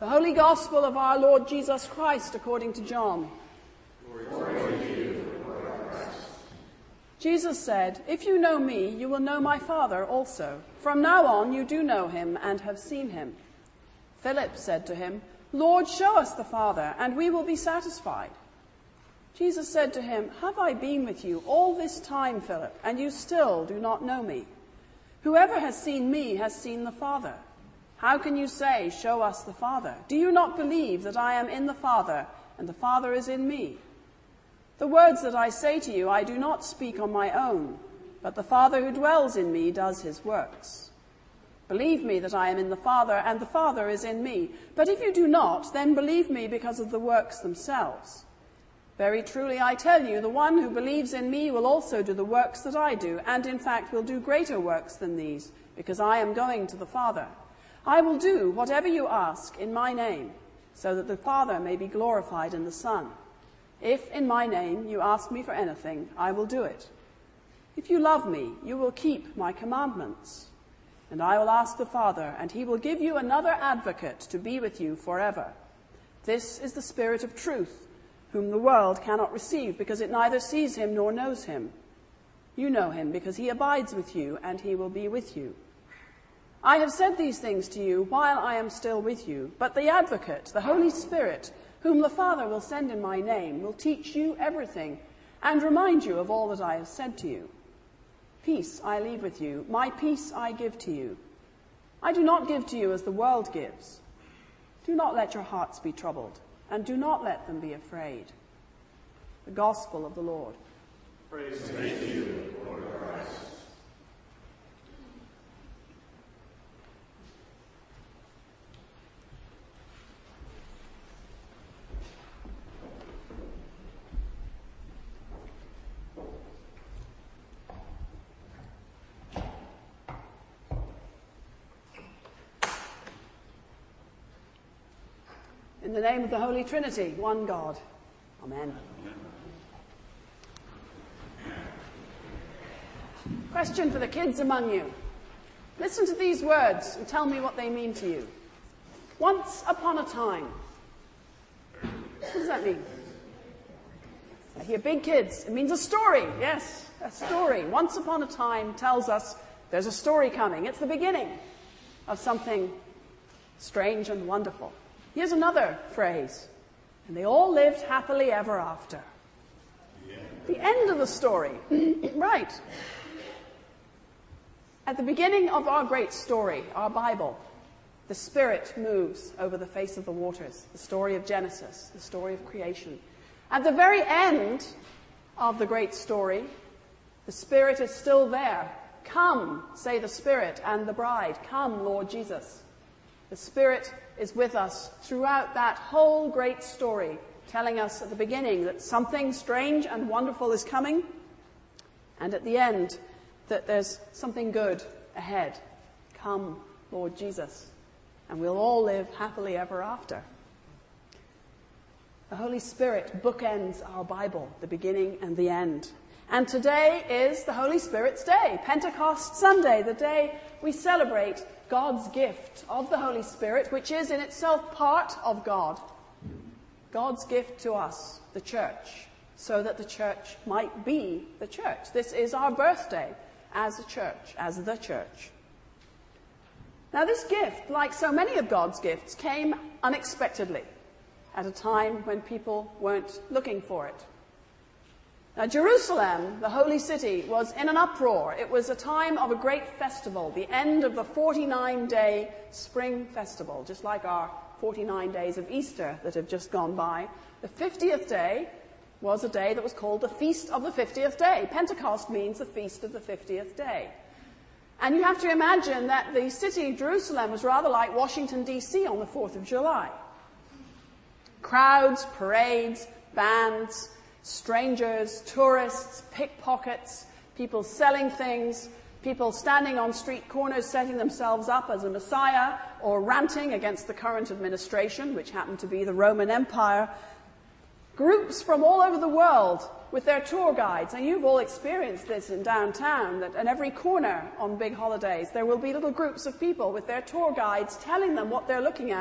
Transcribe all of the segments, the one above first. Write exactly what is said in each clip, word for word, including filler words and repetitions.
The Holy Gospel of our Lord Jesus Christ according to John. Glory to you, Lord Christ. Jesus said, "If you know me, you will know my Father also. From now on you do know him and have seen him." Philip said to him, "Lord, show us the Father, and we will be satisfied." Jesus said to him, "Have I been with you all this time, Philip, and you still do not know me? Whoever has seen me has seen the Father. How can you say, 'Show us the Father'? Do you not believe that I am in the Father, and the Father is in me? The words that I say to you I do not speak on my own, but the Father who dwells in me does his works. Believe me that I am in the Father, and the Father is in me. But if you do not, then believe me because of the works themselves. Very truly I tell you, the one who believes in me will also do the works that I do, and in fact will do greater works than these, because I am going to the Father. I will do whatever you ask in my name, so that the Father may be glorified in the Son. If in my name you ask me for anything, I will do it. If you love me, you will keep my commandments. And I will ask the Father, and he will give you another advocate to be with you forever. This is the Spirit of truth, whom the world cannot receive, because it neither sees him nor knows him. You know him, because he abides with you, and he will be with you. I have said these things to you while I am still with you, but the Advocate, the Holy Spirit, whom the Father will send in my name, will teach you everything, and remind you of all that I have said to you. Peace I leave with you, my peace I give to you. I do not give to you as the world gives. Do not let your hearts be troubled, and do not let them be afraid." The Gospel of the Lord. Praise be to you, Lord Christ. In the name of the Holy Trinity, one God. Amen. Question for the kids among you. Listen to these words and tell me what they mean to you. Once upon a time. What does that mean? I hear big kids. It means a story. Yes, a story. Once upon a time tells us there's a story coming. It's the beginning of something strange and wonderful. Here's another phrase. And they all lived happily ever after. Yeah. The end of the story. Right. At the beginning of our great story, our Bible, the Spirit moves over the face of the waters. The story of Genesis, the story of creation. At the very end of the great story, the Spirit is still there. Come, say the Spirit and the bride. Come, Lord Jesus. The Spirit is with us throughout that whole great story, telling us at the beginning that something strange and wonderful is coming, and at the end that there's something good ahead. Come, Lord Jesus, and we'll all live happily ever after. The Holy Spirit bookends our Bible, the beginning and the end. And today is the Holy Spirit's day, Pentecost Sunday, the day we celebrate God's gift of the Holy Spirit, which is in itself part of God. God's gift to us, the church, so that the church might be the church. This is our birthday as a church, as the church. Now this gift, like so many of God's gifts, came unexpectedly at a time when people weren't looking for it. Now, Jerusalem, the holy city, was in an uproar. It was a time of a great festival, the end of the forty-nine day spring festival, just like our forty-nine days of Easter that have just gone by. The fiftieth day was a day that was called the Feast of the fiftieth Day. Pentecost means the Feast of the fiftieth Day. And you have to imagine that the city, Jerusalem, was rather like Washington, D C on the fourth of July. Crowds, parades, bands, strangers, tourists, pickpockets, people selling things, people standing on street corners setting themselves up as a messiah or ranting against the current administration, which happened to be the Roman Empire. Groups from all over the world with their tour guides. And you've all experienced this in downtown, that at every corner on big holidays there will be little groups of people with their tour guides telling them what they're looking at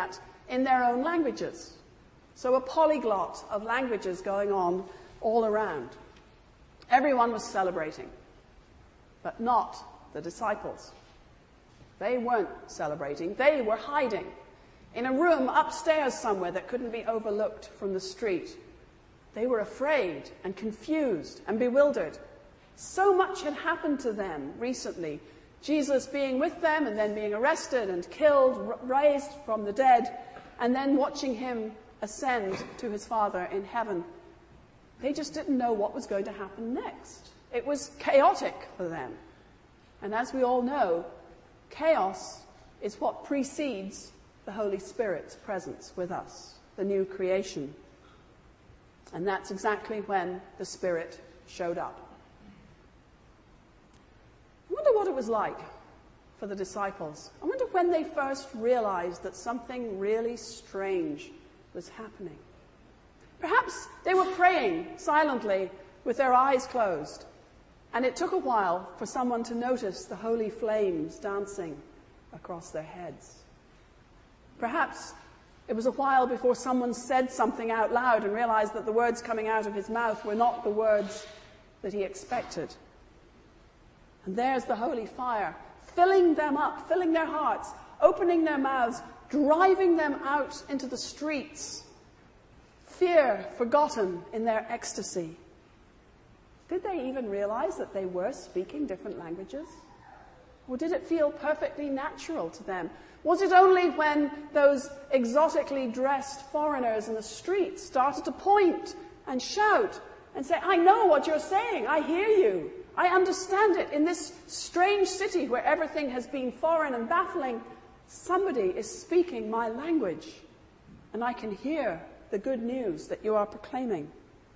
in their own languages. So a polyglot of languages going on all around. Everyone was celebrating, but not the disciples. They weren't celebrating. They were hiding in a room upstairs somewhere that couldn't be overlooked from the street. They were afraid and confused and bewildered. So much had happened to them recently. Jesus being with them and then being arrested and killed, raised from the dead, and then watching him ascend to his Father in heaven. They just didn't know what was going to happen next. It was chaotic for them. And as we all know, chaos is what precedes the Holy Spirit's presence with us, the new creation. And that's exactly when the Spirit showed up. I wonder what it was like for the disciples. I wonder when they first realized that something really strange was happening. Perhaps they were praying silently with their eyes closed, and it took a while for someone to notice the holy flames dancing across their heads. Perhaps it was a while before someone said something out loud and realized that the words coming out of his mouth were not the words that he expected. And there's the holy fire, filling them up, filling their hearts, opening their mouths, driving them out into the streets. Fear forgotten in their ecstasy. Did they even realize that they were speaking different languages? Or did it feel perfectly natural to them? Was it only when those exotically dressed foreigners in the streets started to point and shout and say, I know what you're saying, I hear you, I understand it. In this strange city where everything has been foreign and baffling, somebody is speaking my language, and I can hear the good news that you are proclaiming.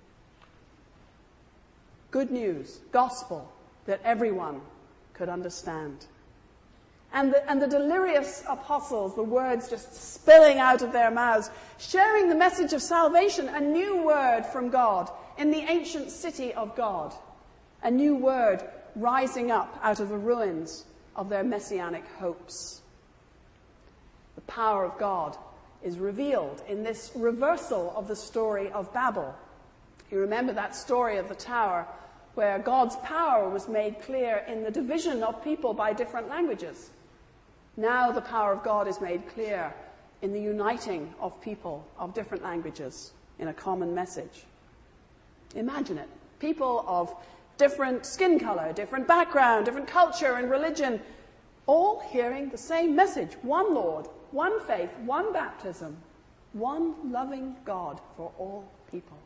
Good news, gospel, that everyone could understand. And the, and the delirious apostles, the words just spilling out of their mouths, sharing the message of salvation, a new word from God in the ancient city of God. A new word rising up out of the ruins of their messianic hopes. The power of God is revealed in this reversal of the story of Babel. You remember that story of the tower where God's power was made clear in the division of people by different languages. Now the power of God is made clear in the uniting of people of different languages in a common message. Imagine it. People of different skin color, different background, different culture and religion, all hearing the same message. One Lord, one faith, one baptism, one loving God for all people.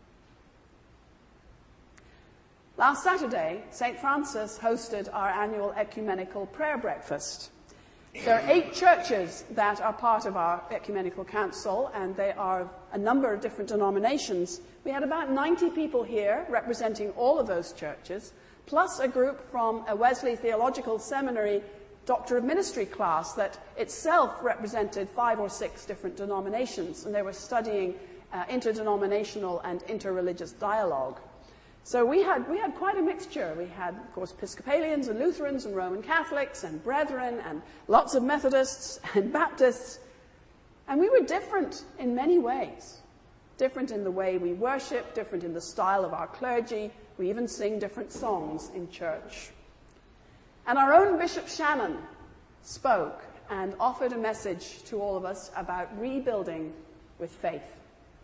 Last Saturday, Saint Francis hosted our annual ecumenical prayer breakfast. There are eight churches that are part of our ecumenical council, and they are a number of different denominations. We had about ninety people here representing all of those churches, plus a group from a Wesley Theological Seminary Doctor of Ministry class that itself represented five or six different denominations, and they were studying uh, interdenominational and interreligious dialogue. So we had, we had quite a mixture. We had, of course, Episcopalians and Lutherans and Roman Catholics and Brethren and lots of Methodists and Baptists. And we were different in many ways. Different in the way we worship, different in the style of our clergy. We even sing different songs in church. And our own Bishop Shannon spoke and offered a message to all of us about rebuilding with faith.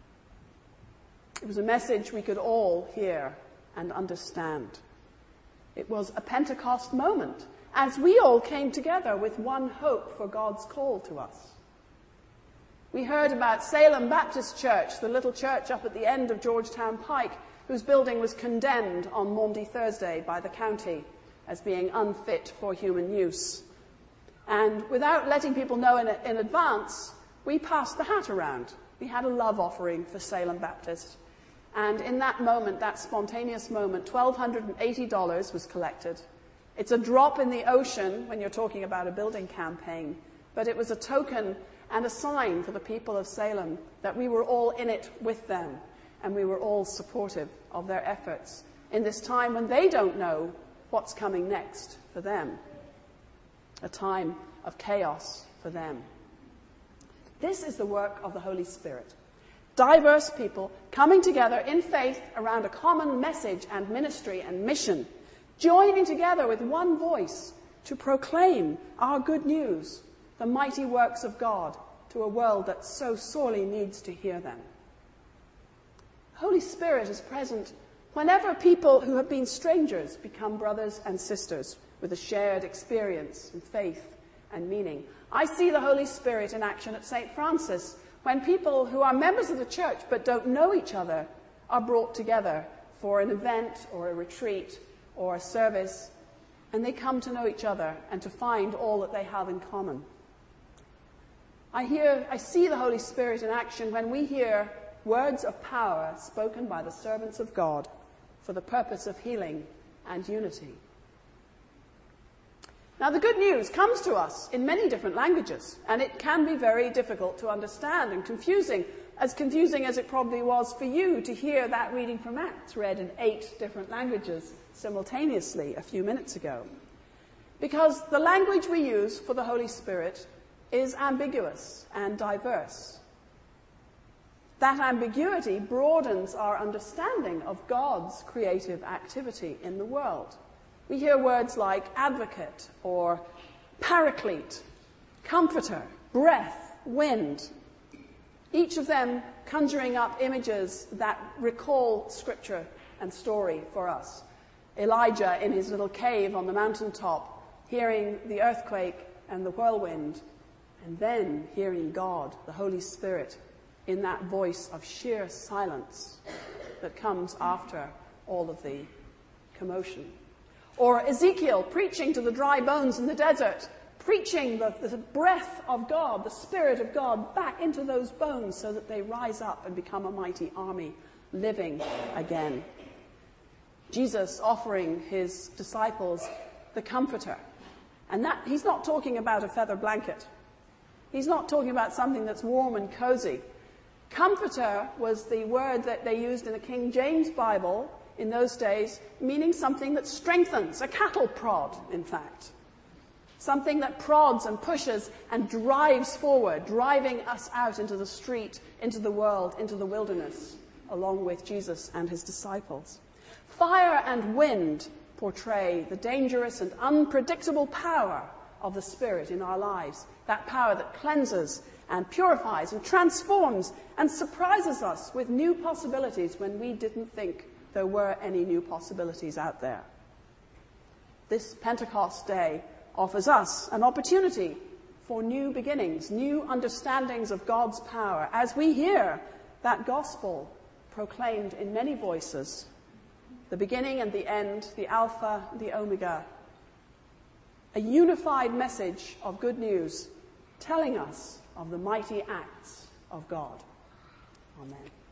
It was a message we could all hear and understand. It was a Pentecost moment as we all came together with one hope for God's call to us. We heard about Salem Baptist Church, the little church up at the end of Georgetown Pike, whose building was condemned on Maundy Thursday by the county as being unfit for human use. And without letting people know in, in advance, we passed the hat around. We had a love offering for Salem Baptist. And in that moment, that spontaneous moment, one thousand two hundred eighty dollars was collected. It's a drop in the ocean when you're talking about a building campaign, but it was a token and a sign for the people of Salem that we were all in it with them, and we were all supportive of their efforts in this time when they don't know what's coming next for them. A time of chaos for them. This is the work of the Holy Spirit. Diverse people coming together in faith around a common message and ministry and mission, joining together with one voice to proclaim our good news, the mighty works of God, to a world that so sorely needs to hear them. The Holy Spirit is present whenever people who have been strangers become brothers and sisters with a shared experience and faith and meaning. I see the Holy Spirit in action at Saint Francis when people who are members of the church but don't know each other are brought together for an event or a retreat or a service, and they come to know each other and to find all that they have in common. I hear, I see the Holy Spirit in action when we hear words of power spoken by the servants of God for the purpose of healing and unity. Now, the good news comes to us in many different languages, and it can be very difficult to understand and confusing, as confusing as it probably was for you to hear that reading from Acts read in eight different languages simultaneously a few minutes ago. Because the language we use for the Holy Spirit is ambiguous and diverse. That ambiguity broadens our understanding of God's creative activity in the world. We hear words like advocate or paraclete, comforter, breath, wind, each of them conjuring up images that recall scripture and story for us. Elijah in his little cave on the mountaintop, hearing the earthquake and the whirlwind, and then hearing God, the Holy Spirit, in that voice of sheer silence that comes after all of the commotion. Or Ezekiel preaching to the dry bones in the desert, preaching the, the breath of God, the Spirit of God, back into those bones so that they rise up and become a mighty army, living again. Jesus offering his disciples the Comforter. And that he's not talking about a feather blanket. He's not talking about something that's warm and cozy. Comforter was the word that they used in the King James Bible in those days, meaning something that strengthens, a cattle prod, in fact. Something that prods and pushes and drives forward, driving us out into the street, into the world, into the wilderness, along with Jesus and his disciples. Fire and wind portray the dangerous and unpredictable power of the Spirit in our lives, that power that cleanses and purifies and transforms and surprises us with new possibilities when we didn't think there were any new possibilities out there. This Pentecost Day offers us an opportunity for new beginnings, new understandings of God's power, as we hear that gospel proclaimed in many voices, the beginning and the end, the Alpha, the Omega, a unified message of good news telling us of the mighty acts of God. Amen.